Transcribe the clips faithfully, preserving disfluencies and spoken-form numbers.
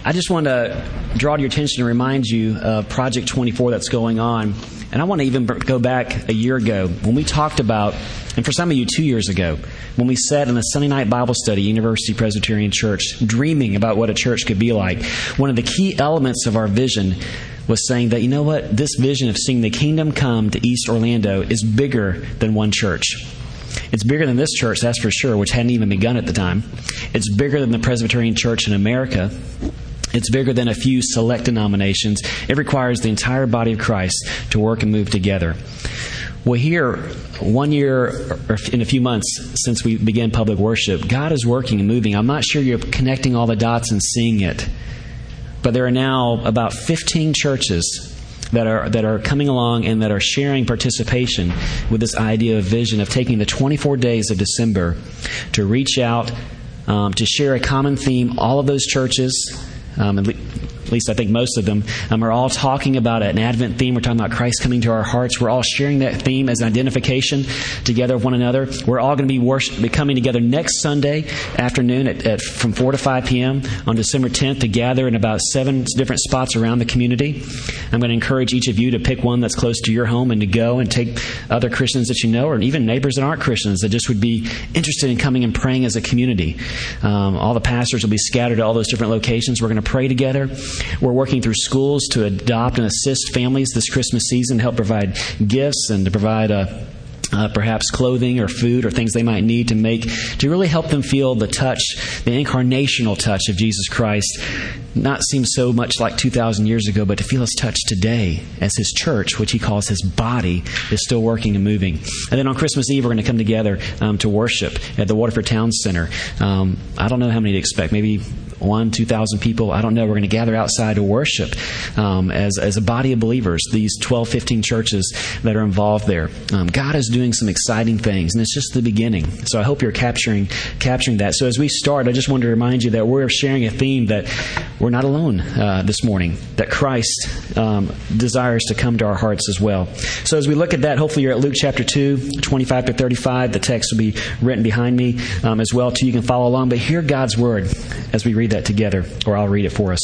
I just want to draw to your attention and remind you of Project twenty-four that's going on. And I want to even go back a year ago when we talked about, and for some of you two years ago, when we sat in a Sunday night Bible study, University Presbyterian Church, dreaming about what a church could be like. One of the key elements of our vision was saying that, you know what, this vision of seeing the kingdom come to East Orlando is bigger than one church. It's bigger than this church, that's for sure, which hadn't even begun at the time. It's bigger than the Presbyterian Church in America. It's bigger than a few select denominations. It requires the entire body of Christ to work and move together. Well, here, one year or in a few months since we began public worship, God is working and moving. I'm not sure you're connecting all the dots and seeing it, but there are now about fifteen churches that are that are coming along and that are sharing participation with this idea of vision of taking the twenty-four days of December to reach out, um, to share a common theme. All of those churches, um, at least I think most of them, um, are all talking about an Advent theme. We're talking about Christ coming to our hearts. We're all sharing that theme as an identification together with one another. We're all going to be, worship, be coming together next Sunday afternoon at, at from four to five p.m. on December tenth to gather in about seven different spots around the community. I'm going to encourage each of you to pick one that's close to your home and to go and take other Christians that you know, or even neighbors that aren't Christians that just would be interested in coming and praying as a community. Um, all the pastors will be scattered at all those different locations. We're going to pray together. We're working through schools to adopt and assist families this Christmas season, to help provide gifts and to provide a Uh, perhaps clothing or food or things they might need to make, to really help them feel the touch, the incarnational touch of Jesus Christ. Not seem so much like two thousand years ago, but to feel His touch today as His church, which He calls His body, is still working and moving. And then on Christmas Eve, we're going to come together um, to worship at the Waterford Town Center. Um, I don't know how many to expect. Maybe one, two thousand people. I don't know. We're going to gather outside to worship um, as, as a body of believers, these twelve, fifteen churches that are involved there. Um, God is doing some exciting things, and it's just the beginning. So I hope you're capturing capturing that. So as we start, I just wanted to remind you that we're sharing a theme that we're not alone uh, this morning, that Christ um, desires to come to our hearts as well. So as we look at that, hopefully you're at Luke chapter two, twenty-five to thirty-five. The text will be written behind me um, as well, too. You can follow along, but hear God's word as we read that together, or I'll read it for us.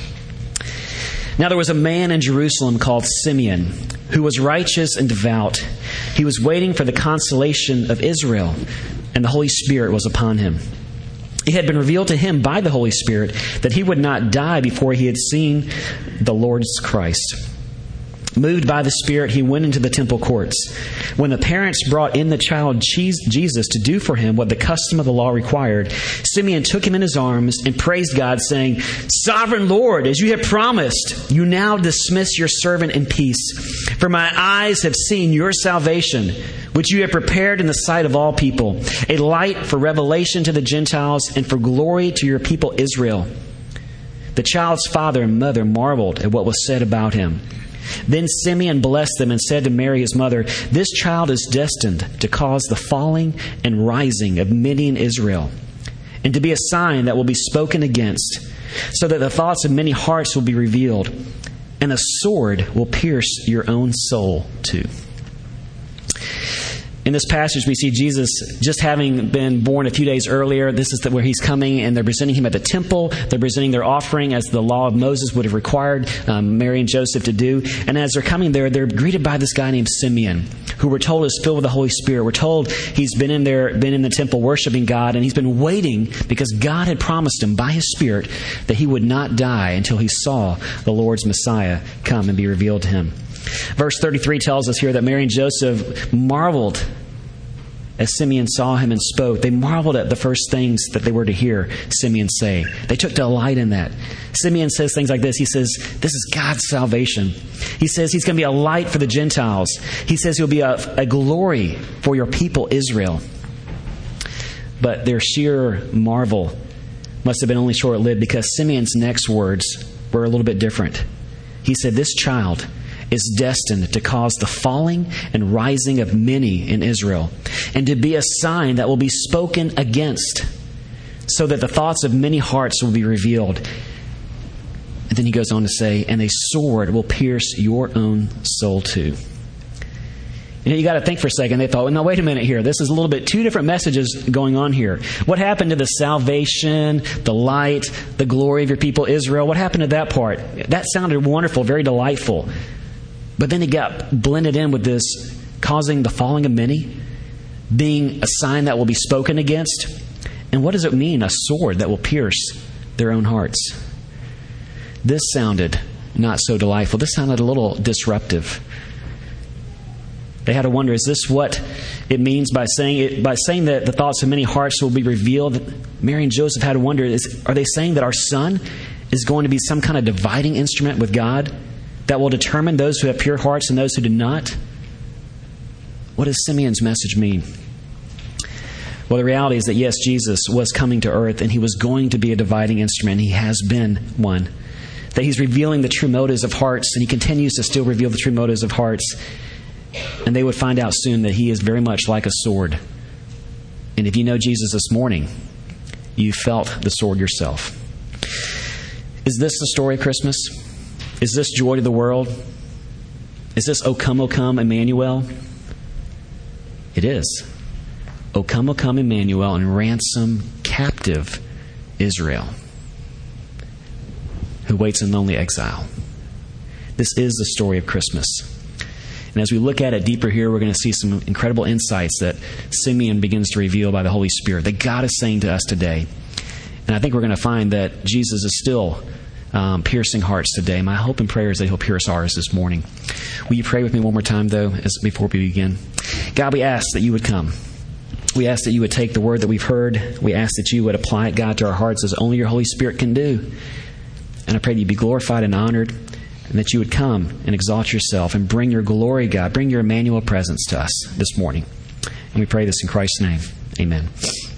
Now there was a man in Jerusalem called Simeon, who was righteous and devout. He was waiting for the consolation of Israel, and the Holy Spirit was upon him. It had been revealed to him by the Holy Spirit that he would not die before he had seen the Lord's Christ. Moved by the Spirit, he went into the temple courts. When the parents brought in the child Jesus to do for him what the custom of the law required, Simeon took him in his arms and praised God, saying, "Sovereign Lord, as you have promised, you now dismiss your servant in peace. For my eyes have seen your salvation, which you have prepared in the sight of all people, a light for revelation to the Gentiles and for glory to your people Israel." The child's father and mother marveled at what was said about him. Then Simeon blessed them and said to Mary his mother, "This child is destined to cause the falling and rising of many in Israel, and to be a sign that will be spoken against, so that the thoughts of many hearts will be revealed, and a sword will pierce your own soul too." In this passage, we see Jesus just having been born a few days earlier. This is the, where He's coming, and they're presenting Him at the temple. They're presenting their offering as the law of Moses would have required um, Mary and Joseph to do. And as they're coming there, they're greeted by this guy named Simeon, who we're told is filled with the Holy Spirit. We're told he's been in there, been in the temple worshiping God, and he's been waiting because God had promised him by His Spirit that he would not die until he saw the Lord's Messiah come and be revealed to him. Verse thirty-three tells us here that Mary and Joseph marveled as Simeon saw him and spoke. They marveled at the first things that they were to hear Simeon say. They took delight in that. Simeon says things like this. He says, this is God's salvation. He says He's going to be a light for the Gentiles. He says He'll be a, a glory for your people Israel. But their sheer marvel must have been only short-lived, because Simeon's next words were a little bit different. He said, "This child is destined to cause the falling and rising of many in Israel, and to be a sign that will be spoken against, so that the thoughts of many hearts will be revealed." And then he goes on to say, "And a sword will pierce your own soul too." You know, you got to think for a second. They thought, well, no, wait a minute here. This is a little bit two different messages going on here. What happened to the salvation, the light, the glory of your people Israel? What happened to that part? That sounded wonderful, very delightful. But then it got blended in with this causing the falling of many, being a sign that will be spoken against. And what does it mean? A sword that will pierce their own hearts. This sounded not so delightful. This sounded a little disruptive. They had to wonder, is this what it means by saying it, by saying that the thoughts of many hearts will be revealed? Mary and Joseph had to wonder, is, are they saying that our son is going to be some kind of dividing instrument with God that will determine those who have pure hearts and those who do not? What does Simeon's message mean? Well, the reality is that yes, Jesus was coming to earth and he was going to be a dividing instrument. He has been one. That he's revealing the true motives of hearts, and he continues to still reveal the true motives of hearts. And they would find out soon that he is very much like a sword. And if you know Jesus this morning, you felt the sword yourself. Is this the story of Christmas? Is this joy to the world? Is this O come, O come, Emmanuel? It is. O come, O come, Emmanuel, and ransom captive Israel, who waits in lonely exile. This is the story of Christmas. And as we look at it deeper here, we're going to see some incredible insights that Simeon begins to reveal by the Holy Spirit that God is saying to us today. And I think we're going to find that Jesus is still um, piercing hearts today. My hope and prayer is that he'll pierce ours this morning. Will you pray with me one more time, though, as before we begin? God, we ask that you would come. We ask that you would take the word that we've heard. We ask that you would apply it, God, to our hearts as only your Holy Spirit can do. And I pray that you'd be glorified and honored, and that you would come and exalt yourself and bring your glory, God. Bring your Emmanuel presence to us this morning. And we pray this in Christ's name. Amen.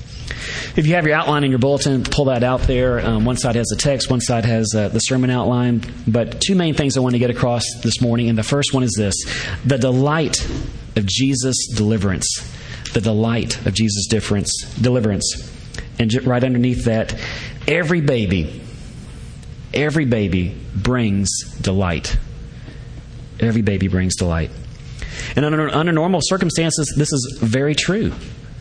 If you have your outline in your bulletin, pull that out there. Um, one side has the text, one side has uh, the sermon outline. But two main things I want to get across this morning. And the first one is this: the delight of Jesus' deliverance. The delight of Jesus' difference, deliverance. And right underneath that, every baby... Every baby brings delight. Every baby brings delight. And under, under normal circumstances, this is very true.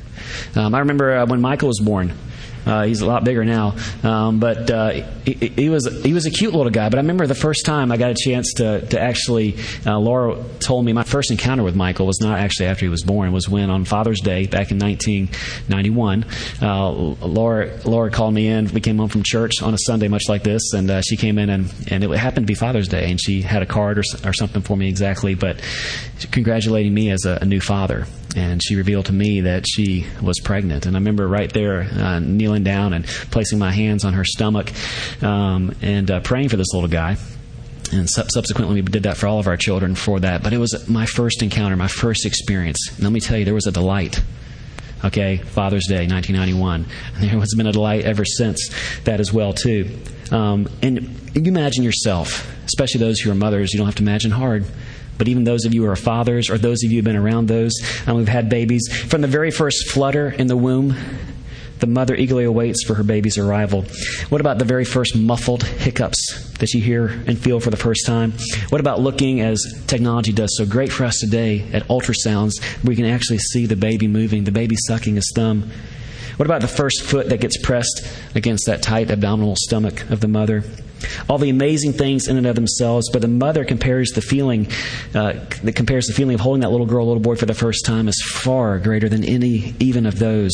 Um, I remember uh, when Michael was born. Uh, he's a lot bigger now, um, but uh, he, he was he was a cute little guy. But I remember the first time I got a chance to to actually, uh, Laura told me my first encounter with Michael was not actually after he was born. It was when on Father's Day back in nineteen ninety-one, uh, Laura Laura called me in. We came home from church on a Sunday, much like this, and uh, she came in and, and it happened to be Father's Day, and she had a card or or something for me exactly, but congratulating me as a, a new father. And she revealed to me that she was pregnant. And I remember right there uh, kneeling down and placing my hands on her stomach um, and uh, praying for this little guy. And su- subsequently, we did that for all of our children for that. But it was my first encounter, my first experience. And let me tell you, there was a delight. Okay, Father's Day, nineteen ninety-one. And there has been a delight ever since that as well, too. Um, and you imagine yourself, especially those who are mothers, you don't have to imagine hard. But even those of you who are fathers, or those of you who have been around those, um, who've had babies, from the very first flutter in the womb, the mother eagerly awaits for her baby's arrival. What about the very first muffled hiccups that you hear and feel for the first time? What about looking, as technology does so great for us today, at ultrasounds where you can actually see the baby moving, the baby sucking his thumb? What about the first foot that gets pressed against that tight abdominal stomach of the mother? All the amazing things in and of themselves, but the mother compares the feeling, uh, that compares the feeling of holding that little girl, little boy for the first time as far greater than any, even of those.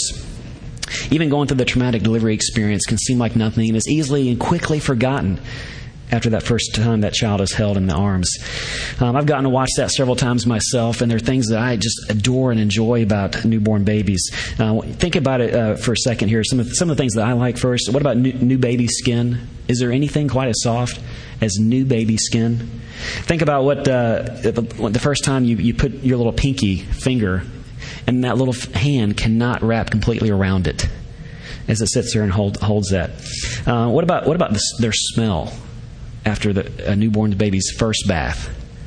Even going through the traumatic delivery experience can seem like nothing and is easily and quickly forgotten after that first time that child is held in the arms. Um, I've gotten to watch that several times myself, and there are things that I just adore and enjoy about newborn babies. Uh, think about it uh, for a second here. Some of, some of the things that I like first. What about new, new baby skin? Is there anything quite as soft as new baby skin? Think about what uh, the first time you, you put your little pinky finger, and that little hand cannot wrap completely around it as it sits there and hold, holds that. Uh, what about what about the, their smell? After the, a newborn baby's first bath.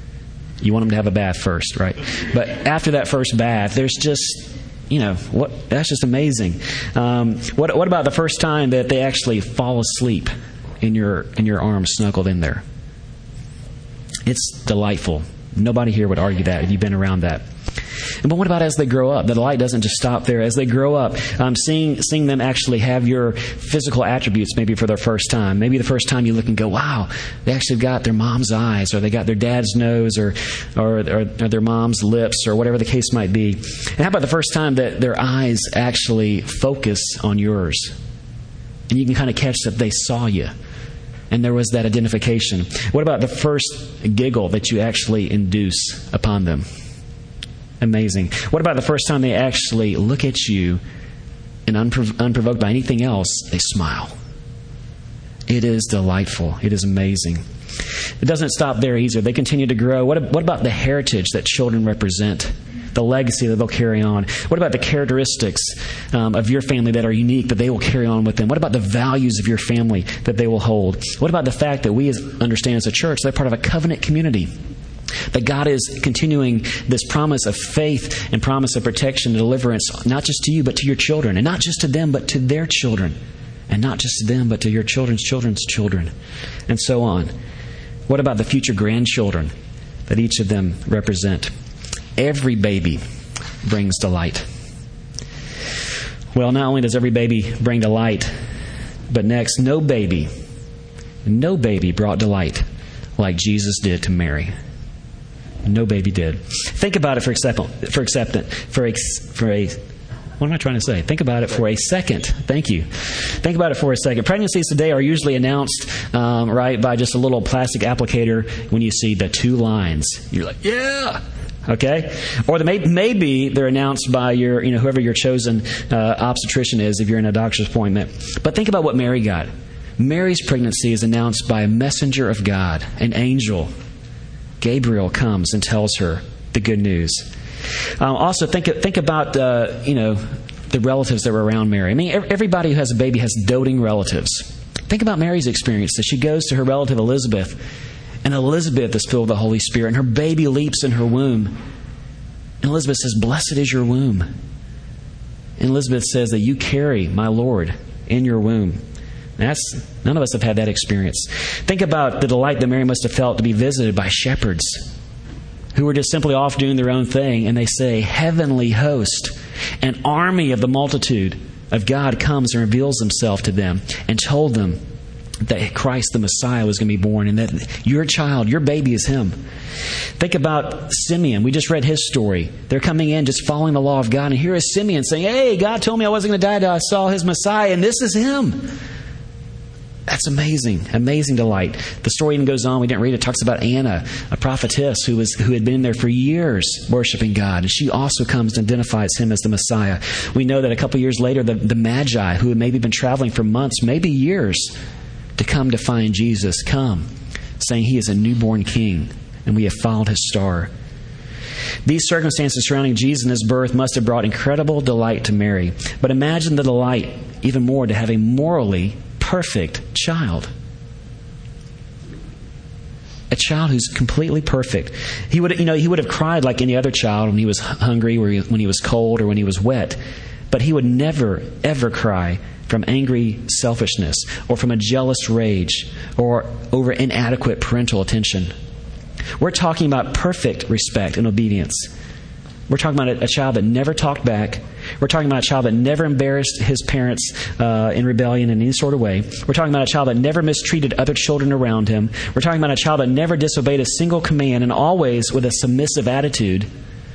You want them to have a bath first, right? But after that first bath, there's just, you know, what? That's just amazing. Um, what, what about the first time that they actually fall asleep in your in your arms, snuggled in there? It's delightful. Nobody here would argue that if you've been around that. But what about as they grow up? The delight doesn't just stop there. As they grow up, um, seeing seeing them actually have your physical attributes maybe for their first time. Maybe the first time you look and go, wow, they actually got their mom's eyes, or they got their dad's nose, or or, or, or their mom's lips, or whatever the case might be. And how about the first time that their eyes actually focus on yours? And you can kind of catch that they saw you. And there was that identification. What about the first giggle that you actually induce upon them? Amazing. What about the first time they actually look at you and unprov- unprovoked by anything else, they smile? It is delightful. It is amazing. It doesn't stop there either. They continue to grow. What, what about the heritage that children represent? The legacy that they'll carry on? What about the characteristics um, of your family that are unique that they will carry on with them? What about the values of your family that they will hold? What about the fact that we as, understand as a church they're part of a covenant community? That God is continuing this promise of faith and promise of protection and deliverance, not just to you, but to your children. And not just to them, but to their children. And not just to them, but to your children's children's children. And so on. What about the future grandchildren that each of them represent? Every baby brings delight. Well, not only does every baby bring delight, but next, no baby, no baby brought delight like Jesus did to Mary. No baby did. Think about it for acceptance. For acceptance. For a, for a. What am I trying to say? Think about it for a second. Thank you. Think about it for a second. Pregnancies today are usually announced, um, right, by just a little plastic applicator when you see the two lines. You're like, yeah. Okay? Or the, maybe they're announced by your, you know, whoever your chosen uh, obstetrician is if you're in a doctor's appointment. But think about what Mary got. Mary's pregnancy is announced by a messenger of God, an angel. Gabriel comes and tells her the good news. Um, also, think think about uh, you know the relatives that were around Mary. I mean, everybody who has a baby has doting relatives. Think about Mary's experience. That she goes to her relative Elizabeth, and Elizabeth is filled with the Holy Spirit, and her baby leaps in her womb. And Elizabeth says, "Blessed is your womb." And Elizabeth says that you carry my Lord in your womb. That's none of us have had that experience. Think about the delight that Mary must have felt to be visited by shepherds who were just simply off doing their own thing, and they say, "Heavenly host, an army of the multitude of God comes and reveals himself to them," and told them that Christ the Messiah was going to be born, and that your child, your baby is him. Think about Simeon. We just read his story. They're coming in just following the law of God, and here is Simeon saying, "Hey, God told me I wasn't going to die until I saw his Messiah, and this is him." That's amazing, amazing delight. The story even goes on. We didn't read it. It talks about Anna, a prophetess who was who had been there for years worshiping God. And she also comes and identifies him as the Messiah. We know that a couple years later, the, the Magi, who had maybe been traveling for months, maybe years, to come to find Jesus, come, saying he is a newborn king, and we have followed his star. These circumstances surrounding Jesus and his birth must have brought incredible delight to Mary. But imagine the delight, even more, to have a morally perfect child. A child who's completely perfect. He would, you know, he would have cried like any other child when he was hungry, or when he was cold, or when he was wet. But he would never, ever cry from angry selfishness, or from a jealous rage, or over inadequate parental attention. We're talking about perfect respect and obedience. We're talking about a, a child that never talked back. We're talking about a child that never embarrassed his parents uh, in rebellion in any sort of way. We're talking about a child that never mistreated other children around him. We're talking about a child that never disobeyed a single command, and always with a submissive attitude.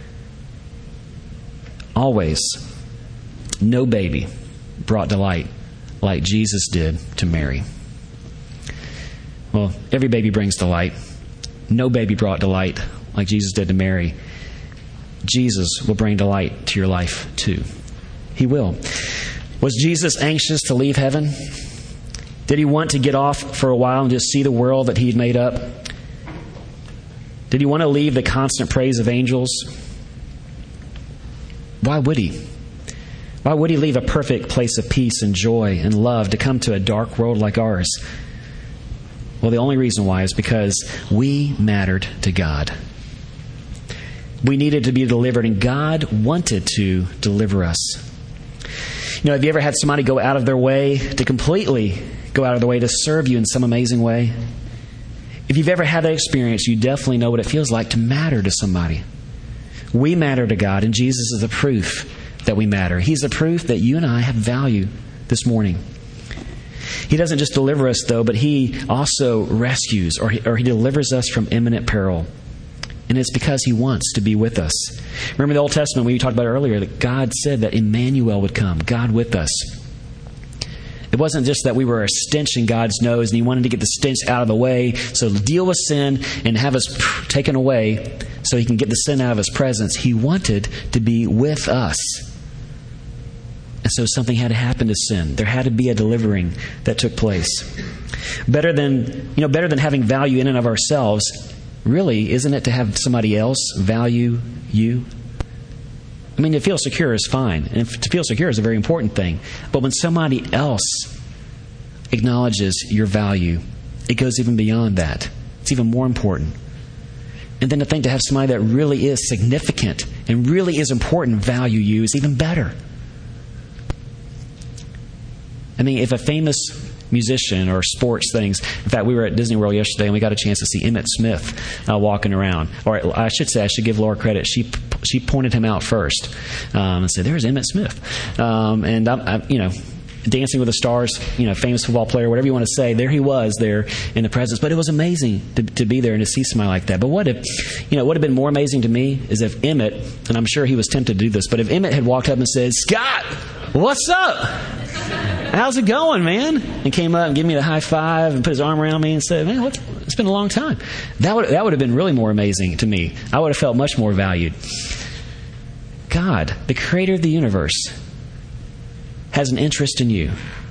Always. No baby brought delight like Jesus did to Mary. Well, every baby brings delight. No baby brought delight like Jesus did to Mary. Jesus will bring delight to your life too. He will. Was Jesus anxious to leave heaven? Did he want to get off for a while and just see the world that he had made up? Did he want to leave the constant praise of angels? Why would he? Why would he leave a perfect place of peace and joy and love to come to a dark world like ours? Well, the only reason why is because we mattered to God. We needed to be delivered, and God wanted to deliver us. You know, have you ever had somebody go out of their way to completely go out of their way to serve you in some amazing way? If you've ever had that experience, you definitely know what it feels like to matter to somebody. We matter to God, and Jesus is the proof that we matter. He's the proof that you and I have value this morning. He doesn't just deliver us, though, but He also rescues, or He, or he delivers us from imminent peril. And it's because He wants to be with us. Remember the Old Testament, we talked about earlier, that God said that Emmanuel would come, God with us. It wasn't just that we were a stench in God's nose and He wanted to get the stench out of the way, so deal with sin and have us taken away so He can get the sin out of His presence. He wanted to be with us. And so something had to happen to sin. There had to be a delivering that took place. Better than, you know, better than having value in and of ourselves, really, isn't it to have somebody else value you? I mean, to feel secure is fine. And to feel secure is a very important thing. But when somebody else acknowledges your value, it goes even beyond that. It's even more important. And then to think to have somebody that really is significant and really is important value you is even better. I mean, if a famous musician or sports things. In fact, we were at Disney World yesterday and we got a chance to see Emmitt Smith uh, walking around. Or I should say, I should give Laura credit. She she pointed him out first um, and said, "There's Emmitt Smith," um, and I, I, you know. Dancing with the Stars, you know, famous football player, whatever you want to say, there he was there in the presence. But it was amazing to, to be there and to see somebody like that. But what if, you know, what would have been more amazing to me is if Emmitt, and I'm sure he was tempted to do this, but if Emmitt had walked up and said, "Scott, what's up? How's it going, man?" and came up and gave me the high five and put his arm around me and said, "Man, what, it's been a long time." That would, that would have been really more amazing to me. I would have felt much more valued. God, the creator of the universe, has an interest in you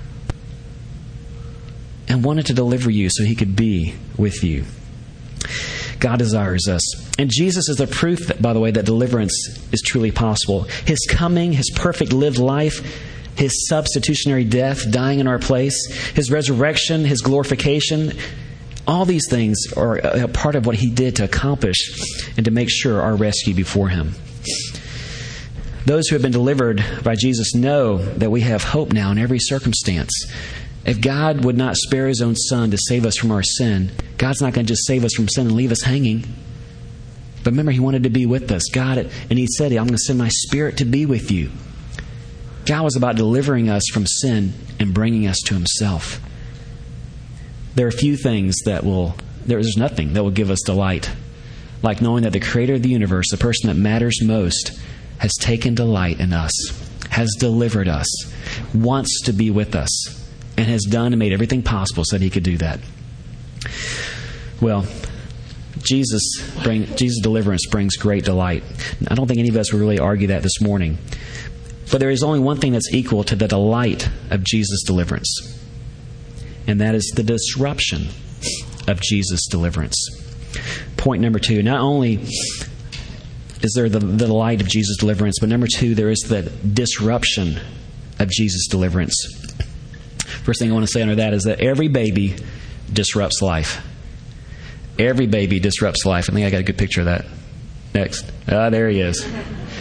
and wanted to deliver you so he could be with you. God desires us. And Jesus is the proof, that, by the way, that deliverance is truly possible. His coming, His perfect lived life, His substitutionary death, dying in our place, His resurrection, His glorification, all these things are a part of what He did to accomplish and to make sure our rescue before Him. Those who have been delivered by Jesus know that we have hope now in every circumstance. If God would not spare His own Son to save us from our sin, God's not going to just save us from sin and leave us hanging. But remember, He wanted to be with us. God, and He said, "I'm going to send my Spirit to be with you." God was about delivering us from sin and bringing us to Himself. There are few things that will, there's nothing that will give us delight like knowing that the Creator of the universe, the person that matters most, has taken delight in us, has delivered us, wants to be with us, and has done and made everything possible so that He could do that. Well, Jesus bring, Jesus' deliverance brings great delight. I don't think any of us would really argue that this morning. But there is only one thing that's equal to the delight of Jesus' deliverance, and that is the disruption of Jesus' deliverance. Point number two, not only is there the, the delight of Jesus' deliverance, but number two, there is the disruption of Jesus' deliverance. First thing I want to say under that is that every baby disrupts life. Every baby disrupts life. I think I got a good picture of that. Next. Ah, there he is.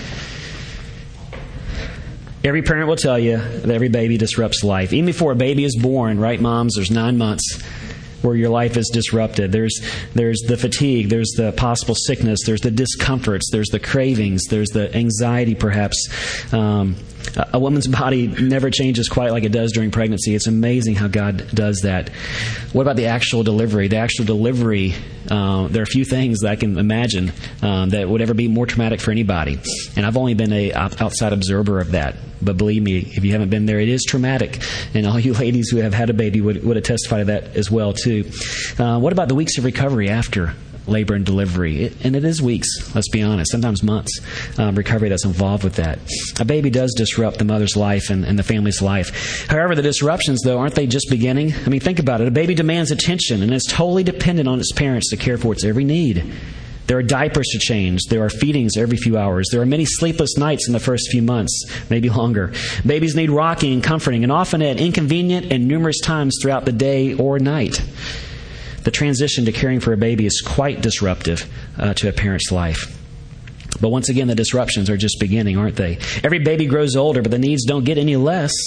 Every parent will tell you that every baby disrupts life. Even before a baby is born, right, moms, there's nine months where your life is disrupted. There's there's the fatigue, there's the possible sickness, there's the discomforts, there's the cravings, there's the anxiety perhaps. Um, a woman's body never changes quite like it does during pregnancy. It's amazing how God does that. What about the actual delivery? The actual delivery, uh, there are a few things that I can imagine um, that would ever be more traumatic for anybody. And I've only been a outside observer of that. But believe me, if you haven't been there, it is traumatic. And all you ladies who have had a baby would, would attest to that as well, too. Uh, what about the weeks of recovery after labor and delivery? It, and it is weeks, let's be honest, sometimes months, um, recovery that's involved with that. A baby does disrupt the mother's life and, and the family's life. However, the disruptions, though, aren't they just beginning? I mean, think about it. A baby demands attention and is totally dependent on its parents to care for its every need. There are diapers to change. There are feedings every few hours. There are many sleepless nights in the first few months, maybe longer. Babies need rocking and comforting, and often at inconvenient and numerous times throughout the day or night. The transition to caring for a baby is quite disruptive uh, to a parent's life. But once again, the disruptions are just beginning, aren't they? Every baby grows older, but the needs don't get any less.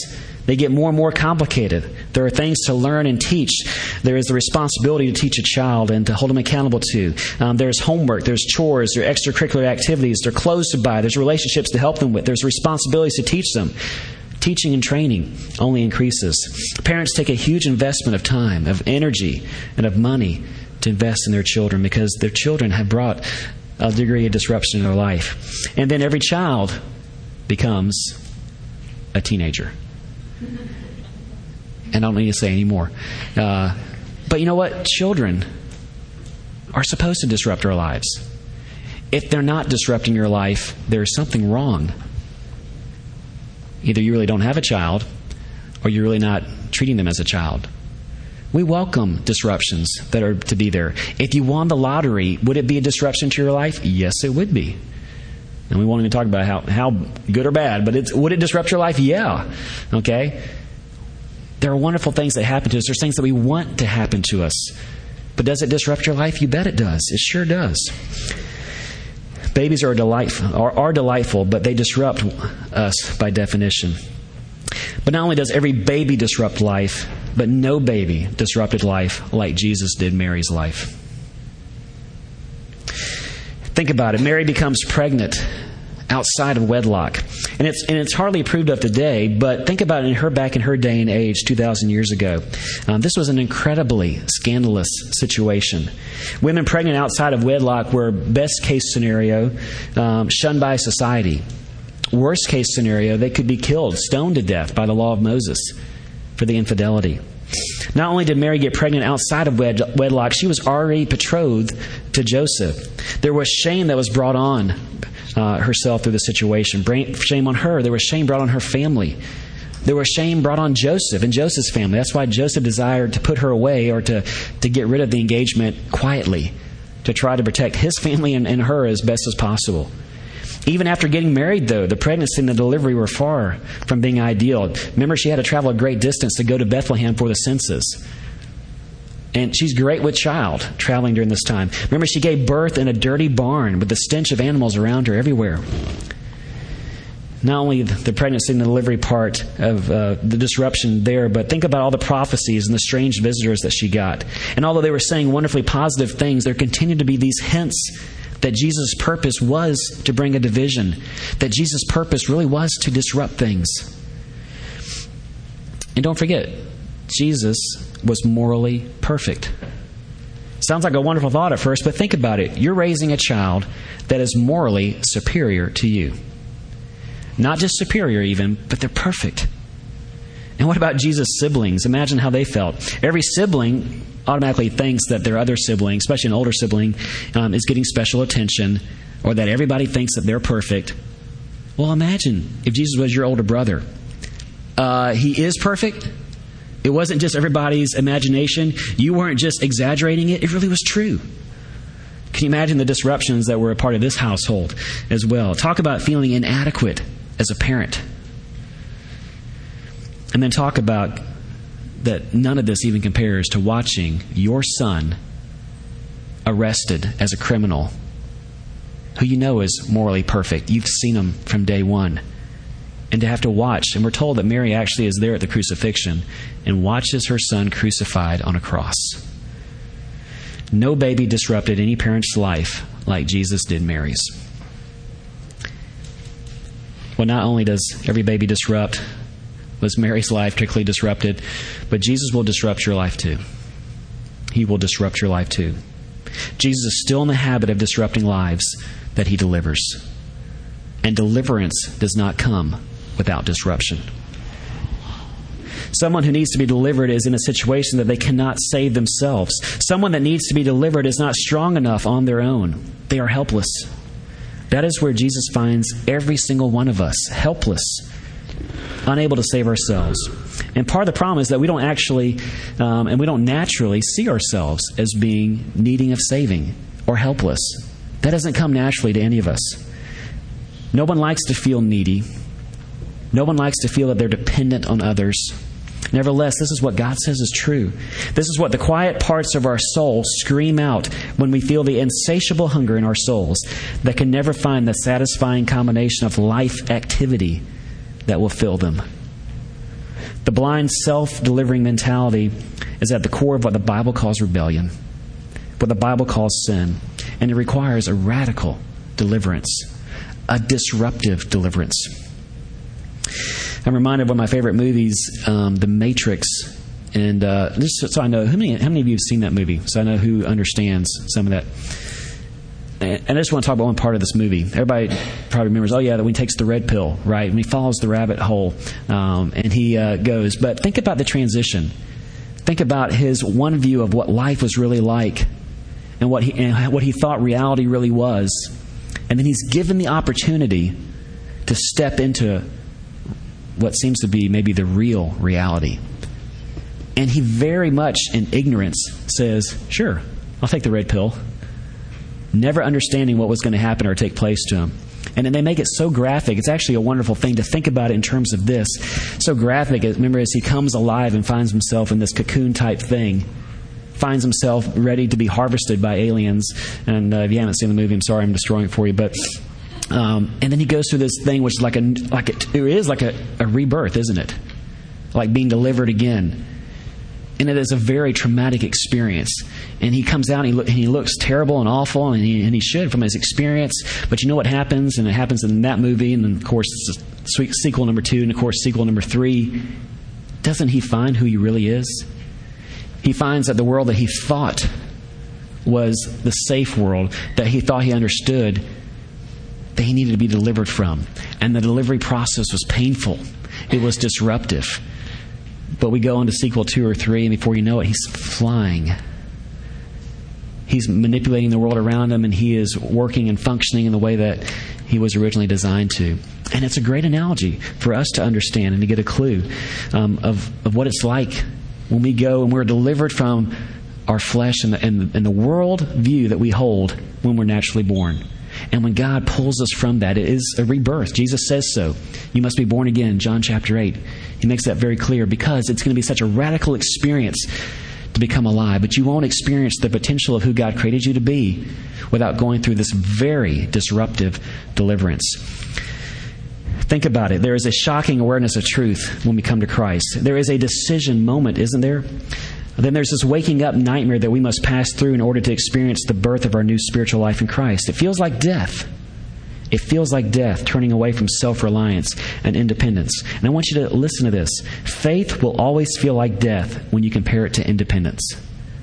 They get more and more complicated. There are things to learn and teach. There is the responsibility to teach a child and to hold them accountable to. Um, there's homework, there's chores, there are extracurricular activities, there are clothes to buy, there's relationships to help them with, there's responsibilities to teach them. Teaching and training only increases. Parents take a huge investment of time, of energy, and of money to invest in their children because their children have brought a degree of disruption in their life. And then every child becomes a teenager. And I don't need to say any more. Uh, but you know what? Children are supposed to disrupt our lives. If they're not disrupting your life, there's something wrong. Either you really don't have a child, or you're really not treating them as a child. We welcome disruptions that are to be there. If you won the lottery, would it be a disruption to your life? Yes, it would be. And we won't even talk about how, how good or bad, but it's, would it disrupt your life? Yeah. Okay? There are wonderful things that happen to us. There's things that we want to happen to us. But does it disrupt your life? You bet it does. It sure does. Babies are delightful, are, are delightful, but they disrupt us by definition. But not only does every baby disrupt life, but no baby disrupted life like Jesus did Mary's life. Think about it. Mary becomes pregnant outside of wedlock. And it's and it's hardly approved of today, but think about it in her back in her day and age, two thousand years ago. Um, this was an incredibly scandalous situation. Women pregnant outside of wedlock were, best case scenario, um, shunned by society. Worst case scenario, they could be killed, stoned to death by the law of Moses for the infidelity. Not only did Mary get pregnant outside of wed- wedlock, she was already betrothed to Joseph. There was shame that was brought on uh, herself through the situation. Bra- shame on her. There was shame brought on her family. There was shame brought on Joseph and Joseph's family. That's why Joseph desired to put her away or to, to get rid of the engagement quietly, to try to protect his family and, and her as best as possible. Even after getting married, though, the pregnancy and the delivery were far from being ideal. Remember, she had to travel a great distance to go to Bethlehem for the census. And she's great with child, traveling during this time. Remember, she gave birth in a dirty barn with the stench of animals around her everywhere. Not only the pregnancy and the delivery part of uh, the disruption there, but think about all the prophecies and the strange visitors that she got. And although they were saying wonderfully positive things, there continued to be these hints that Jesus' purpose was to bring a division, that Jesus' purpose really was to disrupt things. And don't forget, Jesus was morally perfect. Sounds like a wonderful thought at first, but think about it. You're raising a child that is morally superior to you. Not just superior even, but they're perfect. And what about Jesus' siblings? Imagine how they felt. Every sibling automatically thinks that their other sibling, especially an older sibling, um, is getting special attention, or that everybody thinks that they're perfect. Well, imagine if Jesus was your older brother. Uh, he is perfect. It wasn't just everybody's imagination. You weren't just exaggerating it. It really was true. Can you imagine the disruptions that were a part of this household as well? Talk about feeling inadequate as a parent. And then talk about that none of this even compares to watching your son arrested as a criminal who you know is morally perfect. You've seen him from day one. And to have to watch, and we're told that Mary actually is there at the crucifixion and watches her son crucified on a cross. No baby disrupted any parent's life like Jesus did Mary's. Well, not only does every baby disrupt, was Mary's life particularly disrupted, but Jesus will disrupt your life too. He will disrupt your life too. Jesus is still in the habit of disrupting lives that he delivers. And deliverance does not come without disruption. Someone who needs to be delivered is in a situation that they cannot save themselves. Someone that needs to be delivered is not strong enough on their own. They are helpless. That is where Jesus finds every single one of us, helpless, unable to save ourselves. And part of the problem is that we don't actually, um, and we don't naturally see ourselves as being needing of saving or helpless. That doesn't come naturally to any of us. No one likes to feel needy. No one likes to feel that they're dependent on others. Nevertheless, this is what God says is true. This is what the quiet parts of our soul scream out when we feel the insatiable hunger in our souls that can never find the satisfying combination of life activity that will fill them. The blind, self-delivering mentality is at the core of what the Bible calls rebellion, what the Bible calls sin, and it requires a radical deliverance, a disruptive deliverance. I'm reminded of one of my favorite movies, um, The Matrix, and uh, just so I know, how many, how many of you have seen that movie? So I know who understands some of that. And I just want to talk about one part of this movie. Everybody probably remembers, oh yeah, that when he takes the red pill, right? When he follows the rabbit hole, um, and he uh, goes. But think about the transition. Think about his one view of what life was really like, and what he and what he thought reality really was. And then he's given the opportunity to step into what seems to be maybe the real reality. And he very much in ignorance says, sure, I'll take the red pill. Never understanding what was going to happen or take place to him. And then they make it so graphic. It's actually a wonderful thing to think about it in terms of this. So graphic, remember, as he comes alive and finds himself in this cocoon-type thing, finds himself ready to be harvested by aliens. And uh, if you haven't seen the movie, I'm sorry, I'm destroying it for you. But um, and then he goes through this thing, which is like a like a, it is like a, a rebirth, isn't it? Like being delivered again. And it is a very traumatic experience. And he comes out and he, lo- and he looks terrible and awful, and he, and he should from his experience. But you know what happens? And it happens in that movie, and then, of course, it's a sequel number two, and, of course, sequel number three. Doesn't he find who he really is? He finds that the world that he thought was the safe world, that he thought he understood, that he needed to be delivered from. And the delivery process was painful. It was disruptive. But we go into sequel two or three, and before you know it, he's flying. He's manipulating the world around him, and he is working and functioning in the way that he was originally designed to. And it's a great analogy for us to understand and to get a clue um, of, of what it's like when we go and we're delivered from our flesh and the, and, and the world view that we hold when we're naturally born. And when God pulls us from that, it is a rebirth. Jesus says so. You must be born again, John chapter eight. He makes that very clear because it's going to be such a radical experience to become alive. But you won't experience the potential of who God created you to be without going through this very disruptive deliverance. Think about it. There is a shocking awareness of truth when we come to Christ. There is a decision moment, isn't there? Then there's this waking up nightmare that we must pass through in order to experience the birth of our new spiritual life in Christ. It feels like death. It feels like death, turning away from self-reliance and independence. And I want you to listen to this. Faith will always feel like death when you compare it to independence.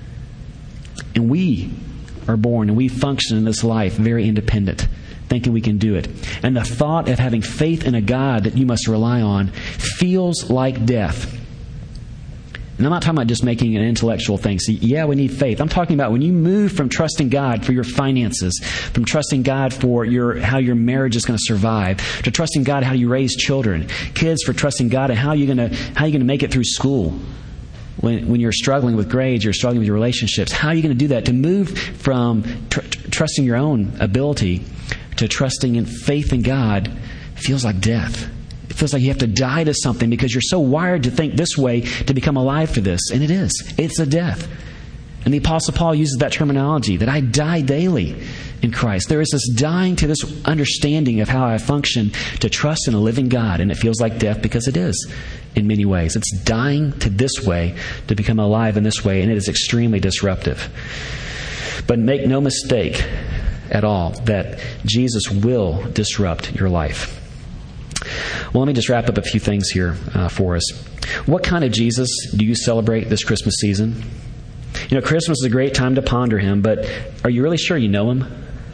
And we are born and we function in this life very independent, thinking we can do it. And the thought of having faith in a God that you must rely on feels like death. And I'm not talking about just making an intellectual thing. See, yeah, we need faith. I'm talking about when you move from trusting God for your finances, from trusting God for your how your marriage is going to survive, to trusting God how you raise children, kids for trusting God and how you're going to how you're going to make it through school. When when you're struggling with grades, you're struggling with your relationships. How are you going to do that? To move from tr- trusting your own ability to trusting in faith in God feels like death. It feels like you have to die to something because you're so wired to think this way to become alive for this. And it is. It's a death. And the Apostle Paul uses that terminology, that I die daily in Christ. There is this dying to this understanding of how I function to trust in a living God. And it feels like death because it is in many ways. It's dying to this way to become alive in this way. And it is extremely disruptive. But make no mistake at all that Jesus will disrupt your life. Well, let me just wrap up a few things here uh, for us. What kind of Jesus do you celebrate this Christmas season? You know, Christmas is a great time to ponder Him, but are you really sure you know Him?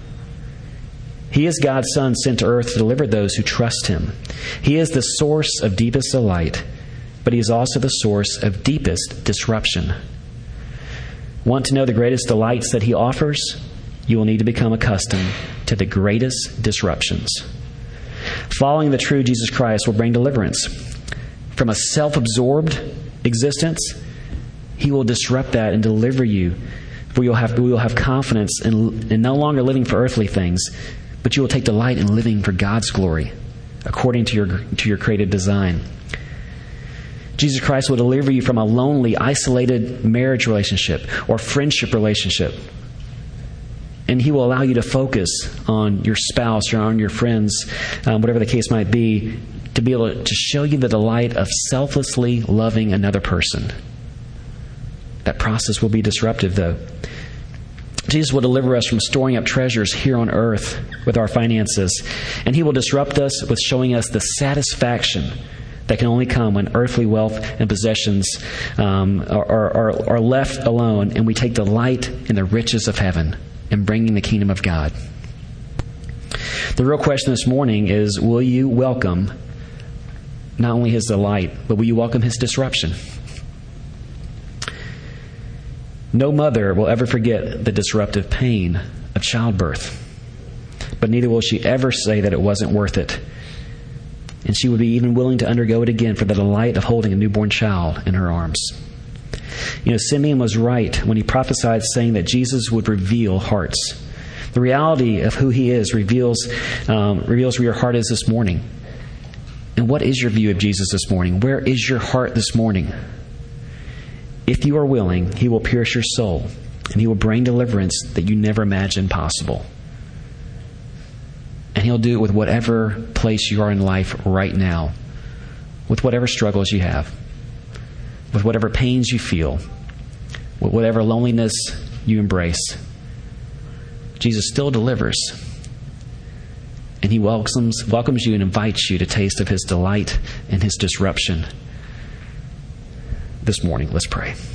He is God's Son sent to earth to deliver those who trust Him. He is the source of deepest delight, but He is also the source of deepest disruption. Want to know the greatest delights that He offers? You will need to become accustomed to the greatest disruptions. Following the true Jesus Christ will bring deliverance. From a self-absorbed existence, He will disrupt that and deliver you. For you'll have, we will have confidence in, in no longer living for earthly things, but you will take delight in living for God's glory, according to your, to your created design. Jesus Christ will deliver you from a lonely, isolated marriage relationship or friendship relationship. And He will allow you to focus on your spouse or on your friends, um, whatever the case might be, to be able to show you the delight of selflessly loving another person. That process will be disruptive, though. Jesus will deliver us from storing up treasures here on earth with our finances, and He will disrupt us with showing us the satisfaction that can only come when earthly wealth and possessions um, are, are, are left alone, and we take delight in the riches of heaven and bringing the kingdom of God. The real question this morning is, will you welcome not only His delight, but will you welcome His disruption? No mother will ever forget the disruptive pain of childbirth, but neither will she ever say that it wasn't worth it. And she would be even willing to undergo it again for the delight of holding a newborn child in her arms. You know, Simeon was right when he prophesied saying that Jesus would reveal hearts. The reality of who He is reveals um, reveals where your heart is this morning. And what is your view of Jesus this morning? Where is your heart this morning? If you are willing, He will pierce your soul, and He will bring deliverance that you never imagined possible. And He'll do it with whatever place you are in life right now, with whatever struggles you have, with whatever pains you feel, with whatever loneliness you embrace. Jesus still delivers. And He welcomes, welcomes you and invites you to taste of His delight and His disruption. This morning, let's pray.